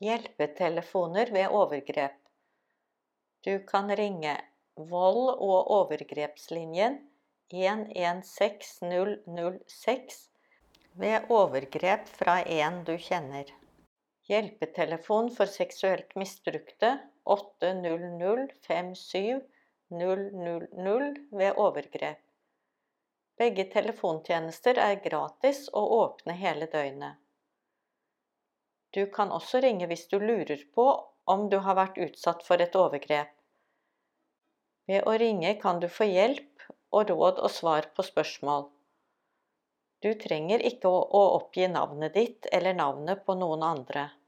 Hjelpetelefoner ved overgrep. Du kan ringe vold- og overgrepslinjen 116006 ved overgrep fra en du kjenner. Hjelpetelefon for seksuelt misbrukte 800 57 000 ved overgrep. Begge telefontjenester er gratis og åpne hele døgnet. Du kan også ringe hvis du lurer på om du har vært utsatt for et overgrep. Ved å ringe kan du få hjelp og råd og svar på spørsmål. Du trenger ikke å oppgi navnet ditt eller navnet på noen andre.